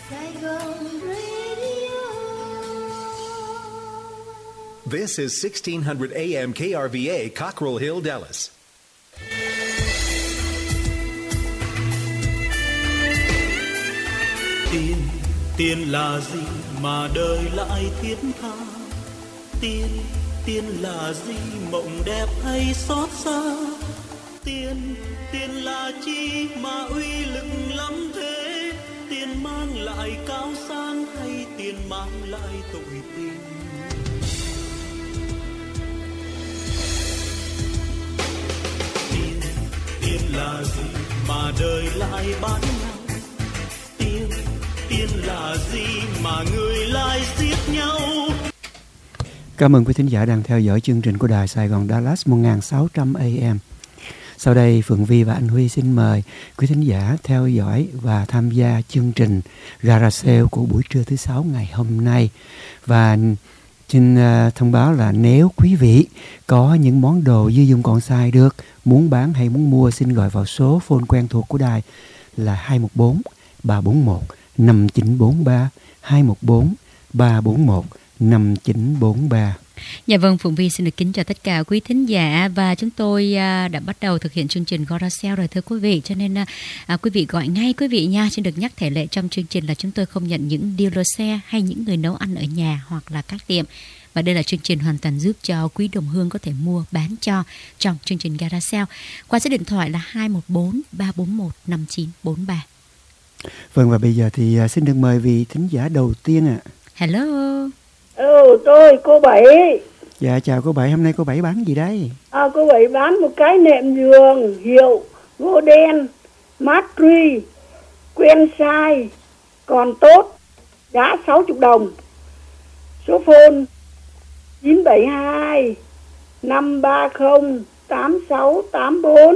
This is 1600 AM KRVA, Cockrell Hill, Dallas. Tiền là gì mà đời lại thiết tha? Tiền là gì mộng đẹp hay xót xa? Tiền là chi mà uy lực lắm thế? Tiền mang lại cao sang hay tiền mang lại tội tình? Tiền là gì mà đời lại bán nhau? Tiền là gì mà người lại giết nhau? Cảm ơn quý thính giả đang theo dõi chương trình của Đài Sài Gòn Dallas 1600 AM. Sau đây Phượng Vi và anh Huy xin mời quý thính giả theo dõi và tham gia chương trình Gara Sale của buổi trưa thứ 6 ngày hôm nay. Và xin thông báo là nếu quý vị có những món đồ dư dụng còn xài được, muốn bán hay muốn mua, xin gọi vào số phone quen thuộc của đài là 214 341 5943, 214 341 5943. Dạ vâng, Phụng Vi xin được kính chào tất cả quý thính giả, và chúng tôi đã bắt đầu thực hiện chương trình Gara Sale rồi thưa quý vị, cho nên quý vị gọi ngay quý vị nha. Xin được nhắc thể lệ trong chương trình là chúng tôi không nhận những dealer xe hay những người nấu ăn ở nhà hoặc là các tiệm. Và đây là chương trình hoàn toàn giúp cho quý đồng hương có thể mua bán cho trong chương trình Gara Sale qua số điện thoại là 214 341 5943. Vâng, và bây giờ thì xin được mời vị thính giả đầu tiên ạ. Hello. Tôi cô Bảy. Dạ chào cô Bảy, hôm nay cô Bảy bán gì đấy? Cô Bảy bán một cái nệm giường hiệu gỗ đen, Matri, quen size, còn tốt, giá 60 đồng. Số phone 972 530 8684.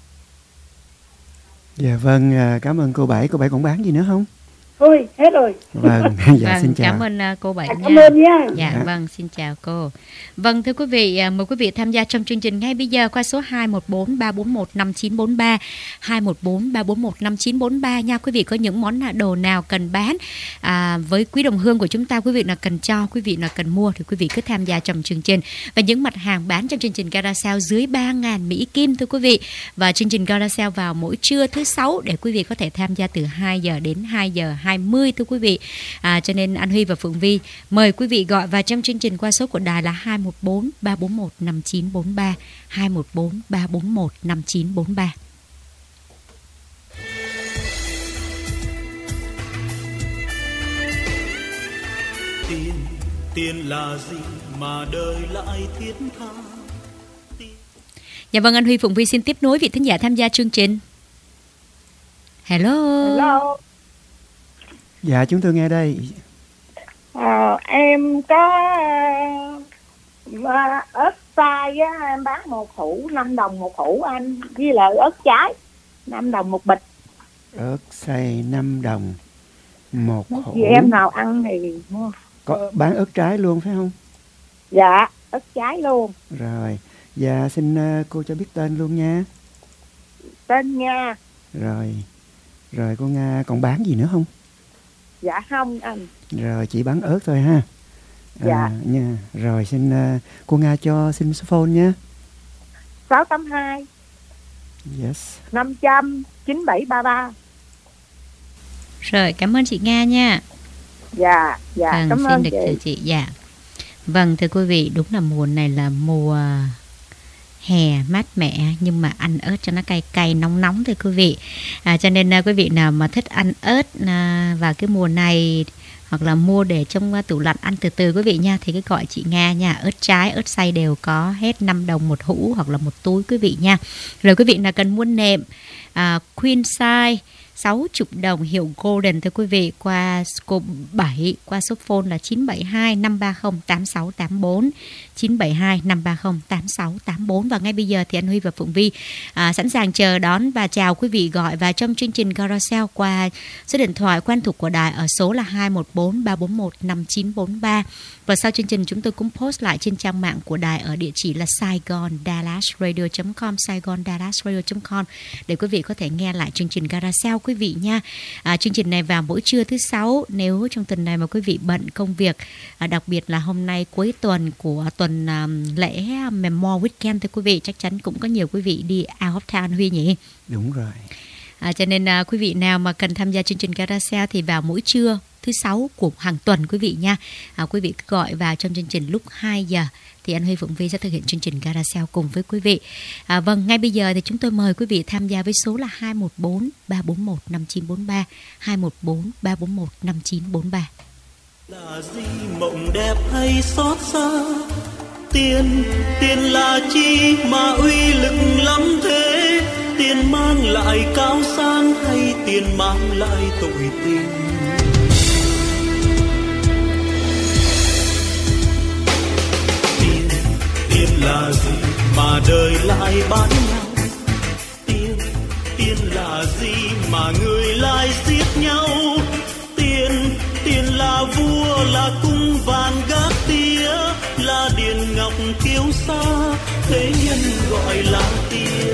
Dạ vâng, cảm ơn cô Bảy. Cô Bảy còn bán gì nữa không? Thôi, hết rồi. Vâng, xin chào. Cảm ơn cô Bảy nha. Cảm ơn nha. Dạ, vâng, xin chào cô. Vâng, thưa quý vị, mời quý vị tham gia trong chương trình ngay bây giờ qua số 214 341 5943, 214 341 5943 nha. Quý vị có những món đồ nào cần bán với quý đồng hương của chúng ta, quý vị nào cần cho, quý vị nào cần mua thì quý vị cứ tham gia trong chương trình. Và những mặt hàng bán trong chương trình Gara Sale dưới 3.000 Mỹ Kim thưa quý vị. Và chương trình Gara Sale vào mỗi trưa thứ 6 để quý vị có thể tham gia từ 2 giờ đến 2 giờ 20 thưa quý vị. Cho nên anh Huy và Phượng Vi mời quý vị gọi vào trong chương trình qua số của đài là 214 341 5943, 214 341 5943. Tiền là gì mà đời lại thiết tha? Dạ vâng, anh Huy, Phượng Vi xin tiếp nối vị thính giả tham gia chương trình. Hello. Dạ, chúng tôi nghe đây. Em có ớt xay á, em bán một hũ 5 đồng một hũ anh, với lại ớt trái 5 đồng một bịch. Ớt xay 5 đồng một hũ. Vì em nào ăn thì mua. Có bán ớt trái luôn phải không? Dạ, ớt trái luôn. Rồi, dạ xin cô cho biết tên luôn nha. Tên Nga. Rồi cô Nga còn bán gì nữa không? Dạ không anh. Rồi chỉ bán ớt thôi ha. Dạ. Nha. Rồi xin cô Nga cho xin số phone nha. 682 Yes 500 9733. Rồi, cảm ơn chị Nga nha. Dạ, vâng, cảm ơn xin được chào chị. Dạ. Vâng, thưa quý vị, đúng là mùa này là mùa hè mát mẻ, nhưng mà ăn ớt cho nó cay cay nóng nóng thưa quý vị. Cho nên quý vị nào mà thích ăn ớt vào cái mùa này, hoặc là mua để trong tủ lạnh ăn từ từ quý vị nha, thì cứ gọi chị Nga nha. Ớt trái, ớt xay đều có hết 5 đồng một hũ hoặc là một túi quý vị nha. Rồi quý vị nào cần mua nệm queen size 60 đồng hiệu Golden thưa quý vị, qua cô 7 qua số phone là 972 530 8684, 972 530 8684. Và ngay bây giờ thì anh Huy và Phượng Vi sẵn sàng chờ đón và chào quý vị gọi vào trong chương trình Gara Sale qua số điện thoại quen thuộc của đài ở số là 214 341 5943. Và sau chương trình chúng tôi cũng post lại trên trang mạng của đài ở địa chỉ là SaigonDallasRadio.com, SaigonDallasRadio.com để quý vị có thể nghe lại chương trình Gara Sale quý quý vị nha. Chương trình này vào mỗi trưa thứ Sáu. Nếu trong tuần này mà quý vị bận công việc, đặc biệt là hôm nay cuối tuần của tuần lễ Memorial Weekend thì quý vị chắc chắn cũng có nhiều quý vị đi out of town Huy nhỉ? Đúng rồi. Cho nên quý vị nào mà cần tham gia chương trình Carousel thì vào mỗi trưa thứ Sáu của hàng tuần quý vị nha. Quý vị cứ gọi vào trong chương trình lúc 2 giờ thì anh Huy Phụng Vi sẽ thực hiện chương trình Carousel cùng với quý vị. Vâng, ngay bây giờ thì chúng tôi mời quý vị tham gia với số là 214 341 5943, 214 341 5943. Là gì mộng đẹp hay xót xa? Tiền là chi mà uy lực lắm thế? Tiền mang lại cao sang hay tiền mang lại tội tình? Tiền là gì mà đời lại bán nhau? Tiền là gì mà người lại giết nhau? Tiền là vua, là cung vàng gác tía, là điện ngọc kiêu sa, thế nhân gọi là tiền.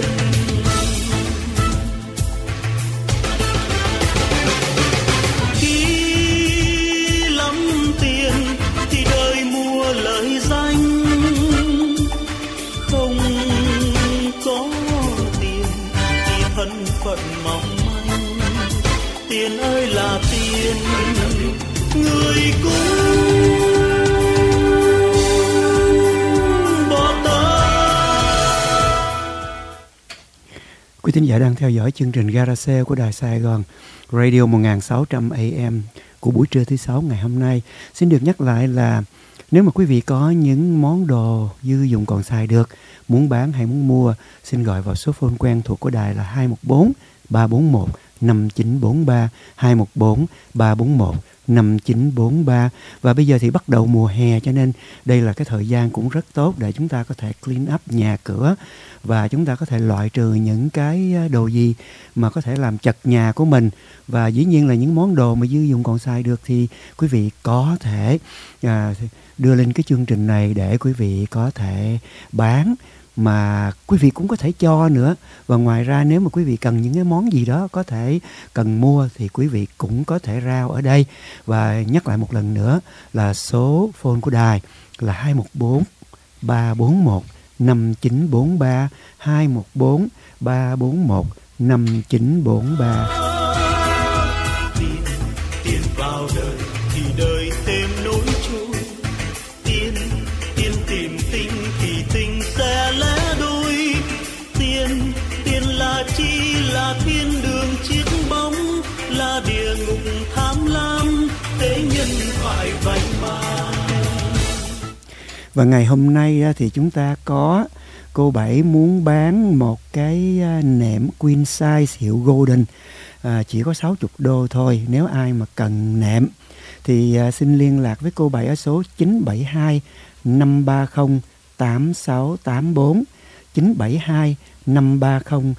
Khi lắm tiền thì đời mua lời danh, không có tiền thì thân phận mỏng manh. Tiền ơi là tiền, người cũng bỏ ta. Quý thính giả đang theo dõi chương trình Carousel của Đài Sài Gòn Radio 1600 AM của buổi trưa thứ Sáu ngày hôm nay. Xin được nhắc lại là nếu mà quý vị có những món đồ dư dụng còn xài được, muốn bán hay muốn mua, xin gọi vào số phone quen thuộc của đài là 214 341 5943, 214 341 5943. Và bây giờ thì bắt đầu mùa hè, cho nên đây là cái thời gian cũng rất tốt để chúng ta có thể clean up nhà cửa và chúng ta có thể loại trừ những cái đồ gì mà có thể làm chật nhà của mình. Và dĩ nhiên là những món đồ mà dư dụng còn xài được thì quý vị có thể đưa lên cái chương trình này để quý vị có thể bán, mà quý vị cũng có thể cho nữa. Và ngoài ra nếu mà quý vị cần những cái món gì đó có thể cần mua thì quý vị cũng có thể rao ở đây. Và nhắc lại một lần nữa là số phone của đài là 214 341 5943, 214 341 5943. Tiền vào đời thì đời thêm nỗi trôi. Tiền tìm tình thì tình sẽ lẽ đôi. Tiền là chi, là thiên đường chiếc bóng, là địa ngục tham lam, thế nhân phải vạch bàn. Và ngày hôm nay thì chúng ta có cô Bảy muốn bán một cái nệm queen size hiệu Golden, chỉ có 60 đô thôi. Nếu ai mà cần nệm thì xin liên lạc với cô Bảy ở số 972 530 8684, 972 530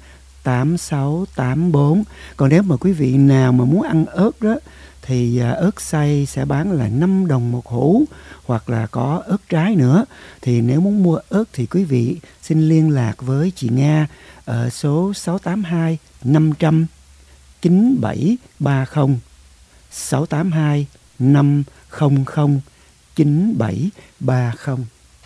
8684. Còn nếu mà quý vị nào mà muốn ăn ớt đó thì ớt xay sẽ bán là 5 đồng một hũ, hoặc là có ớt trái nữa. Thì nếu muốn mua ớt thì quý vị xin liên lạc với chị Nga ở số 682 500 9730, 682 500 9730.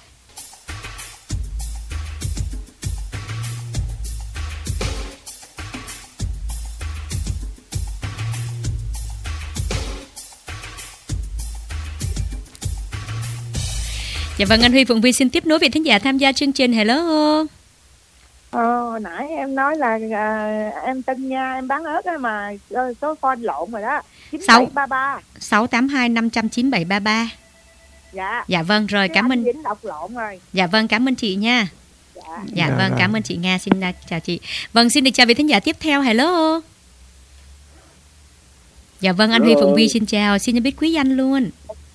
Dạ vâng, anh Huy Phụng Vi xin tiếp nối vị thính giả tham gia chương trình. Hello. Hồi nãy em nói là em tên Nha, em bán ớt mà số phone lộn rồi đó. 9733 682 500 9733. Dạ. Dạ vâng, rồi cảm ơn. Dính đọc lộn rồi. Dạ vâng, cảm ơn chị nha. Dạ vâng, rồi. cảm ơn chị Nga. Xin chào chị. Vâng, xin được chào vị thính giả tiếp theo. Hello. Dạ vâng, anh Huy Phụng Vi xin chào. Xin biết quý danh luôn.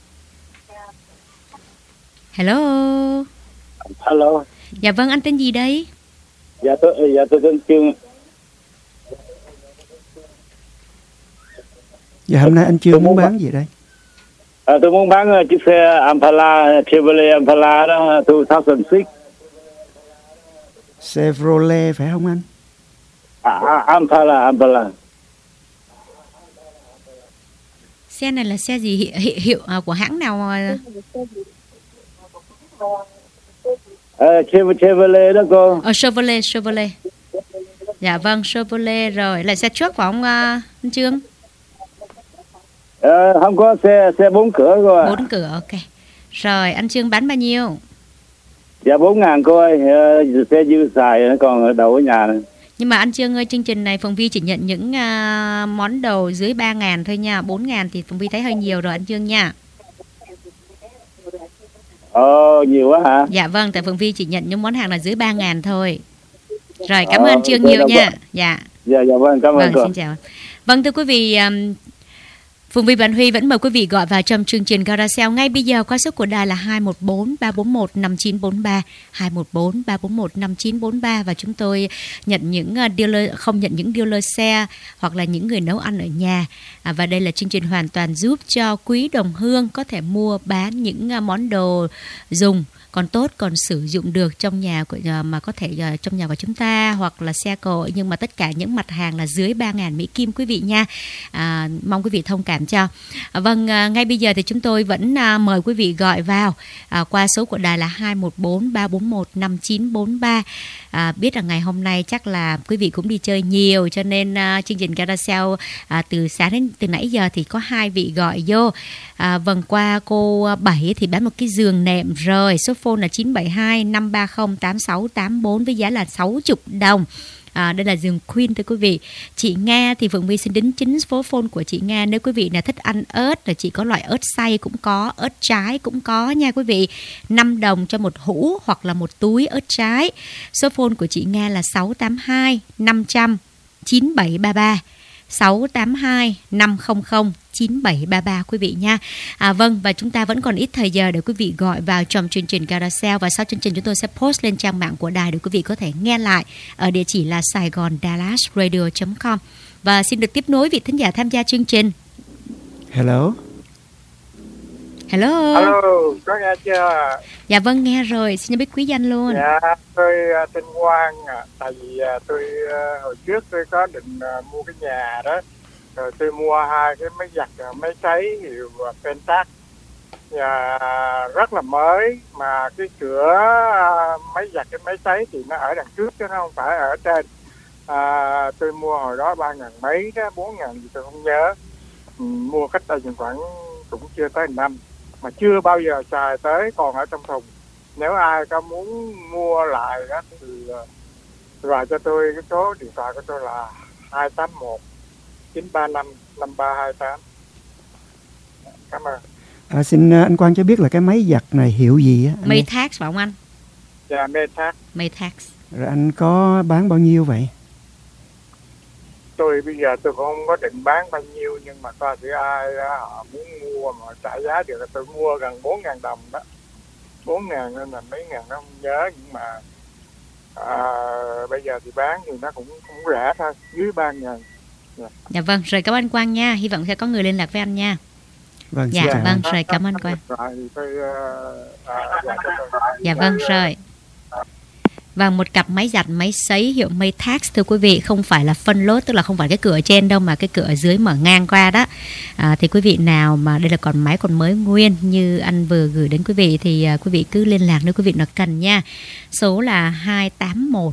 Hello. Hello. Dạ vâng, anh tên gì đây? Dạ tôi tên Trương. Dạ hôm nay anh Trương muốn bán gì đây? Tôi muốn bán chiếc xe Impala, Chevrolet Impala đó 2006. Chevrolet phải không anh? Impala. Xe này là xe gì, hiệu của hãng nào? Chevrolet đó cô. Chevrolet. Dạ vâng, Chevrolet rồi. Là xe truck phải không anh Trương? Không có xe 4 cửa cô ạ. 4 cửa, ok. Rồi, anh Trương bán bao nhiêu? Dạ 4.000 cô ơi, xe dư xài nó còn đậu ở nhà này. Nhưng mà anh Trương ơi, chương trình này Phượng Vi chỉ nhận những món đồ dưới 3.000 thôi nha. 4.000 thì Phượng Vi thấy hơi nhiều rồi anh Trương nha. Nhiều quá hả? Dạ vâng, tại Phượng Vi chỉ nhận những món hàng là dưới 3.000 thôi. Rồi, cảm ơn anh Trương nhiều nha. Dạ vâng, cảm ơn cô. Xin chào. Vâng, thưa quý vị, Phượng Vi và anh Huy vẫn mời quý vị gọi vào trong chương trình Carousel ngay bây giờ qua số của đài là 214 341 5943, 214 341 5943 và chúng tôi nhận những không nhận những dealer xe hoặc là những người nấu ăn ở nhà. Và đây là chương trình hoàn toàn giúp cho quý đồng hương có thể mua bán những món đồ dùng còn tốt, còn sử dụng được trong nhà mà có thể trong nhà của chúng ta hoặc là xe cộ, nhưng mà tất cả những mặt hàng là dưới 3.000 Mỹ Kim quý vị nha. Mong quý vị thông cảm cho. Vâng, ngay bây giờ thì chúng tôi vẫn mời quý vị gọi vào qua số của đài là 214 341 5943. Biết là ngày hôm nay chắc là quý vị cũng đi chơi nhiều, cho nên chương trình Carousel từ sáng đến từ nãy giờ thì có 2 vị gọi vô. Vâng, qua cô 7 thì bán một cái giường nệm rồi, số phone là 972 530 8684 với giá là 60 đồng. Đây là giường Queen thưa quý vị. Chị Nga thì Phượng Vi xin đính chính số phone của chị Nga. Nếu quý vị nào thích ăn ớt là chị có loại ớt xay cũng có, ớt trái cũng có nha quý vị. 5 đồng cho một hũ hoặc là một túi ớt trái. Số phone của chị Nga là 682 500 9733, 682 500 9733 quý vị nha. Vâng, và chúng ta vẫn còn ít thời giờ để quý vị gọi vào trong chương trình Carousel, và sau chương trình chúng tôi sẽ post lên trang mạng của đài để quý vị có thể nghe lại ở địa chỉ là saigondallasradio.com. Và xin được tiếp nối vị thính giả tham gia chương trình. Hello, có nghe chưa? Dạ vâng, nghe rồi, xin biết quý danh luôn. Dạ, tôi tên Quang. Tại vì tôi hồi trước tôi có định mua cái nhà đó, rồi tôi mua 2 cái máy giặt máy sấy hiệu Pentax, rất là mới, mà cái cửa máy giặt cái máy sấy thì nó ở đằng trước chứ nó không phải ở trên. Tôi mua hồi đó 3.000 mấy đó, 4.000 gì tôi không nhớ. Mua cách đây khoảng cũng chưa tới năm, mà chưa bao giờ xài tới, còn ở trong thùng. Nếu ai có muốn mua lại đó thì gọi cho tôi, cái số điện thoại của tôi là 281 935 5328. Cảm ơn. Xin anh Quang cho biết là cái máy giặt này hiệu gì á? Maytax phải không anh? Dạ, Maytax. Rồi anh có bán bao nhiêu vậy? Tôi bây giờ tôi cũng không có định bán bao nhiêu, nhưng mà coi thử ai họ muốn mua mà trả giá được, tôi mua gần 4.000 đồng đó. 4.000 nên là mấy ngàn nó không nhớ, nhưng mà bây giờ thì bán thì nó cũng rẻ thôi, dưới 3.000. Dạ vâng, rồi cảm ơn anh Quang nha, hy vọng sẽ có người liên lạc với anh nha. Vâng, dạ vâng, rồi cảm ơn Quang. Dạ vâng, rồi. Và một cặp máy giặt máy sấy hiệu Maytax thưa quý vị, không phải là phân lốt, tức là không phải cái cửa ở trên đâu mà cái cửa ở dưới mở ngang qua đó. Thì quý vị nào mà đây là máy còn mới nguyên như anh vừa gửi đến quý vị thì quý vị cứ liên lạc nếu quý vị nào cần nha. Số là 281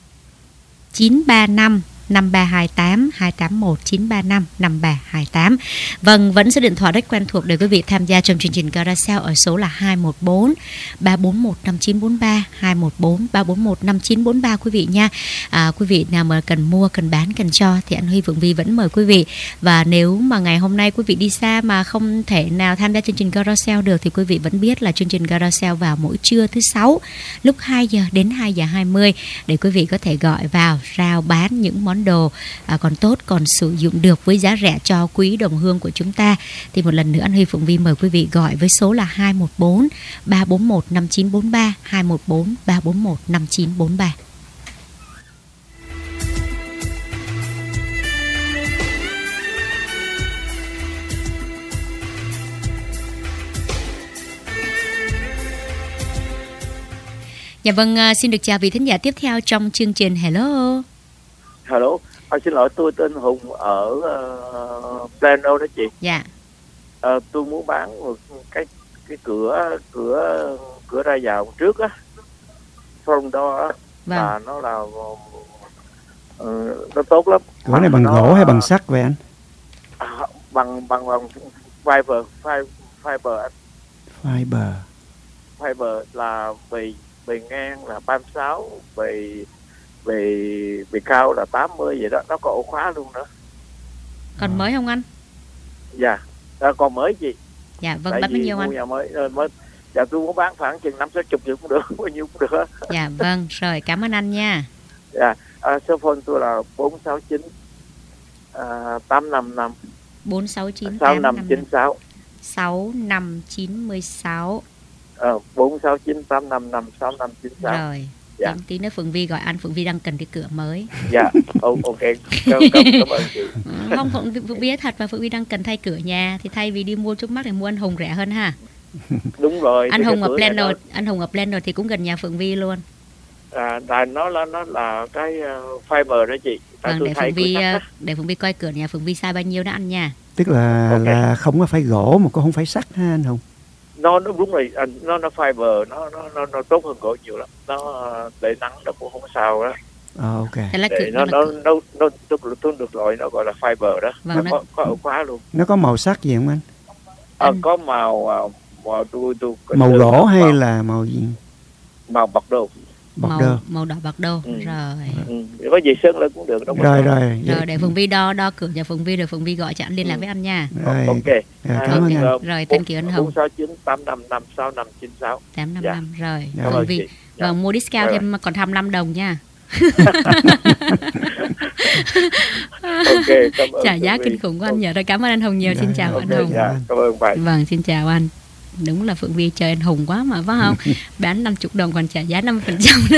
935 5328, 281 935 5328. Vâng, vẫn số điện thoại rất quen thuộc để quý vị tham gia trong chương trình Carousel ở số là 214 341 5943, 214 341 5943 quý vị nha. Quý vị nào mà cần mua, cần bán, cần cho thì anh Huy Phượng Vi vẫn mời quý vị. Và nếu mà ngày hôm nay quý vị đi xa mà không thể nào tham gia chương trình Carousel được thì quý vị vẫn biết là chương trình Carousel vào mỗi trưa thứ 6 lúc 2 giờ đến 2 giờ 20 để quý vị có thể gọi vào rao bán những món đồ còn tốt, còn sử dụng được với giá rẻ cho quý đồng hương của chúng ta. Thì một lần nữa anh Huy Phượng Vi mời quý vị gọi với số là 214 341 5943, 214 341 5943. Dạ vâng, xin được chào vị thính giả tiếp theo trong chương trình. Hello. Xin lỗi, tôi tên Hùng ở Plano đó chị. Dạ. Tôi muốn bán một cái cửa ra vào trước á, front door á, là nó là nó tốt lắm. Cửa này bằng gỗ hay bằng sắt vậy anh? Bằng fiber anh. Fiber là bề ngang là 36, bề cao là 80 vậy đó, nó có ổ khóa luôn nữa. Còn mới không anh? Dạ, còn mới gì? Dạ vâng, bán bao nhiêu anh? Nhà mới. Dạ tôi muốn bán khoảng chừng 50-60 cũng được, bao nhiêu cũng được. Dạ vâng, rồi cảm ơn anh nha. Dạ, số phone tôi là 469 855 469 6596 6596. 469 855 6596. Rồi. Dạ. Tí nữa Phượng Vi gọi anh, Phượng Vi đang cần cái cửa mới. Dạ, ok. Cảm ơn chị. Không, Phượng Vi thật mà Phượng Vi đang cần thay cửa nhà, thì thay vì đi mua trước mắt thì mua anh Hùng rẻ hơn ha. Đúng rồi. Anh Hùng ở Planner thì cũng gần nhà Phượng Vi luôn. Nó là cái fiber đó chị. Vâng, để Phượng Vi coi cửa nhà Phượng Vi size bao nhiêu đó anh nha. Tức là là không có phải gỗ mà cũng không phải sắt ha anh Hùng. Nó đúng rồi, nó fiber, nó tốt hơn gỗ nhiều lắm. Nó để nắng nó cũng không sao đó. Ok. Để nó được loại, nó gọi là fiber đó. Vâng, nó có ổ khóa luôn. Nó có màu sắc gì không anh? Có màu tôi màu gỗ hay là màu gì? Màu bạc đô. Màu đỏ bạc đô. Rồi. Có gì sơn lên cũng được. Rồi để Phượng Vi đo cửa nhà Phượng Vi rồi Phượng Vi gọi cho anh liên lạc với anh nha. Rồi. Ok. Cảm ơn anh. Rồi tên kiểu anh Hùng. 469 855 6596. 855 rồi. Phượng Vi. Vâng, mua discount thêm còn 25 đồng nha. Ok, cảm ơn. Trả giá kinh khủng của anh nhờ. Rồi cảm ơn anh Hùng nhiều. Xin chào anh Hùng. Cảm ơn bạn. Vâng, xin chào anh. Đúng là Phượng Vi chơi anh Hùng quá mà phải không? Bán 50 đồng còn trả giá 50% nữa.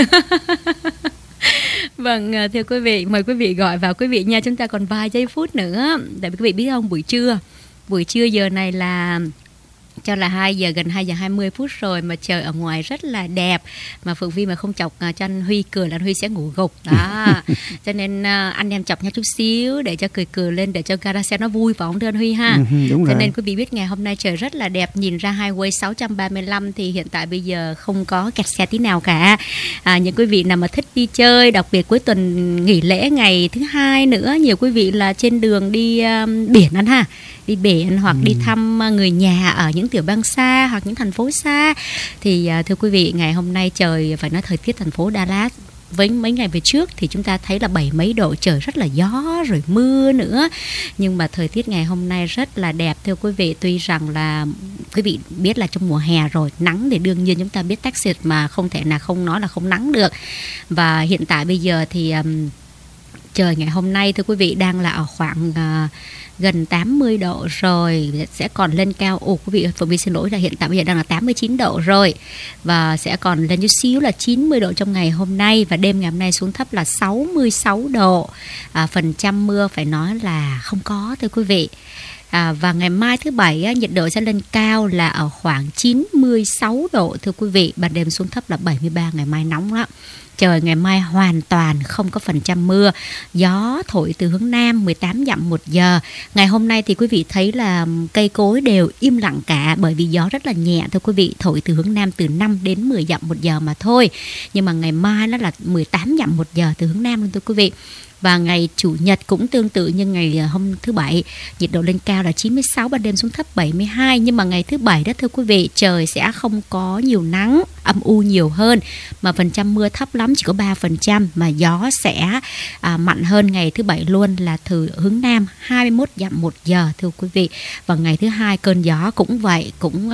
Vâng, thưa quý vị, mời quý vị gọi vào quý vị nha. Chúng ta còn vài giây phút nữa. Tại vì quý vị biết không, buổi trưa giờ này là cho là 2 giờ, gần 2 giờ 20 phút rồi mà trời ở ngoài rất là đẹp, mà Phượng Vi mà không chọc cho anh Huy cười là anh Huy sẽ ngủ gục đó. Cho nên anh em chọc nhau chút xíu để cho cười lên, để cho gara xe nó vui phải không thưa anh Huy ha? Đúng cho rồi. Nên quý vị biết ngày hôm nay trời rất là đẹp, nhìn ra highway 635 thì hiện tại bây giờ không có kẹt xe tí nào cả. Những quý vị nào mà thích đi chơi, đặc biệt cuối tuần nghỉ lễ ngày thứ hai nữa, nhiều quý vị là trên đường đi biển anh ha, đi biển hoặc đi thăm người nhà ở những tiểu bang xa hoặc những thành phố xa, thì thưa quý vị, ngày hôm nay trời, phải nói thời tiết thành phố Dallas với mấy ngày về trước thì chúng ta thấy là 70 mấy độ, trời rất là gió rồi mưa nữa, nhưng mà thời tiết ngày hôm nay rất là đẹp thưa quý vị. Tuy rằng là quý vị biết là trong mùa hè rồi, nắng thì đương nhiên chúng ta biết Texas mà không thể nào không nói là không nắng được. Và hiện tại bây giờ thì trời ngày hôm nay thưa quý vị đang là ở khoảng gần 80 độ rồi, sẽ còn lên cao. Quý vị, Phượng Vi xin lỗi là hiện tại bây giờ đang là 89 độ rồi, và sẽ còn lên chút xíu là 90 độ trong ngày hôm nay, và đêm ngày hôm nay xuống thấp là 66 độ. Phần trăm mưa phải nói là không có thưa quý vị. Và ngày mai thứ Bảy nhiệt độ sẽ lên cao là ở khoảng 96 độ thưa quý vị, ban đêm xuống thấp là 73, ngày mai nóng lắm. Trời ngày mai hoàn toàn không có phần trăm mưa, gió thổi từ hướng Nam 18 dặm một giờ. Ngày hôm nay thì quý vị thấy là cây cối đều im lặng cả, bởi vì gió rất là nhẹ thưa quý vị, thổi từ hướng Nam từ 5 đến 10 dặm một giờ mà thôi. Nhưng mà ngày mai nó là 18 dặm một giờ từ hướng Nam luôn thưa quý vị. Và ngày Chủ nhật cũng tương tự như ngày hôm thứ Bảy, nhiệt độ lên cao là 96, ban đêm xuống thấp 72. Nhưng mà ngày thứ Bảy đó thưa quý vị, trời sẽ không có nhiều nắng, âm u nhiều hơn, mà phần trăm mưa thấp lắm, chỉ có 3%, mà gió sẽ mạnh hơn ngày thứ Bảy luôn, là từ hướng Nam 21 dặm một giờ thưa quý vị. Và ngày thứ Hai cơn gió cũng vậy, cũng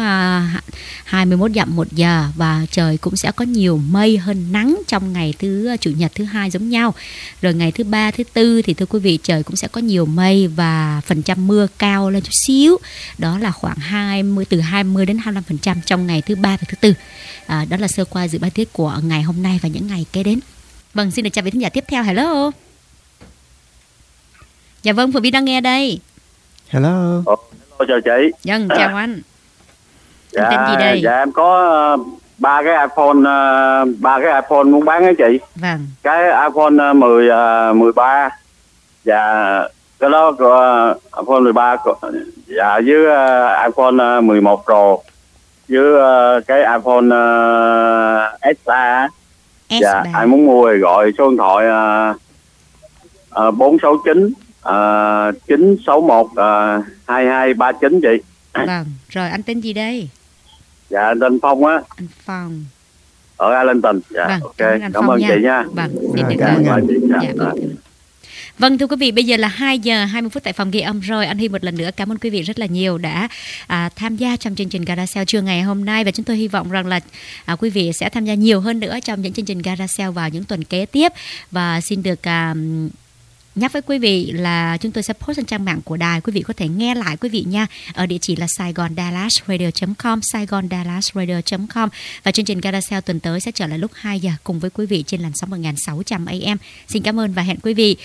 21 dặm một giờ, và trời cũng sẽ có nhiều mây hơn nắng trong ngày Chủ nhật thứ Hai giống nhau. Rồi ngày thứ Ba, thứ Tư thì thưa quý vị, trời cũng sẽ có nhiều mây và phần trăm mưa cao lên chút xíu, đó là khoảng từ 20 đến 25% trong ngày thứ Ba và thứ Tư. Đó là sơ qua dự báo tiết của ngày hôm nay và những ngày kế đến. Vâng, xin được chào vị khán giả tiếp theo. Hello. Dạ vâng, Phượng Vi đang nghe đây. Hello. Hello, chào chị. Vâng, chào anh. Dạ, tên gì đây? Dạ em có ba cái iPhone muốn bán á chị. Vâng. Cái iPhone 13 và Cái đó của iPhone 13 dạ, với iPhone 11 Pro với cái iPhone S3. Dạ, ai muốn mua thì gọi số điện thoại 469 961 2239 chị. Vâng, rồi anh tên gì đây? Dạ, anh tên Phong á. Anh Phong. Ở Arlington. Dạ, Vâng, ok. cảm ơn chị nha. Vâng, xin được cảm ơn chị. Dạ, vâng. Vâng, thưa quý vị, bây giờ là 2 giờ 20 phút tại phòng ghi âm rồi. Anh Huy một lần nữa cảm ơn quý vị rất là nhiều đã tham gia trong chương trình Garage trưa ngày hôm nay, và chúng tôi hy vọng rằng là quý vị sẽ tham gia nhiều hơn nữa trong những chương trình Garage vào những tuần kế tiếp. Và xin được nhắc với quý vị là chúng tôi sẽ post trên trang mạng của đài, quý vị có thể nghe lại quý vị nha, ở địa chỉ là saigondallasradio.com, saigondallasradio.com. Và chương trình Garage tuần tới sẽ trở lại lúc 2 giờ cùng với quý vị trên làn sóng 1600 AM. Xin cảm ơn và hẹn quý vị.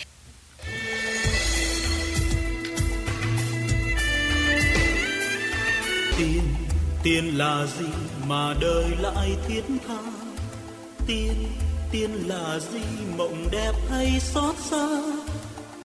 Tiền là gì mà đời lại thiết tha? Tiền là gì, mộng đẹp hay xót xa?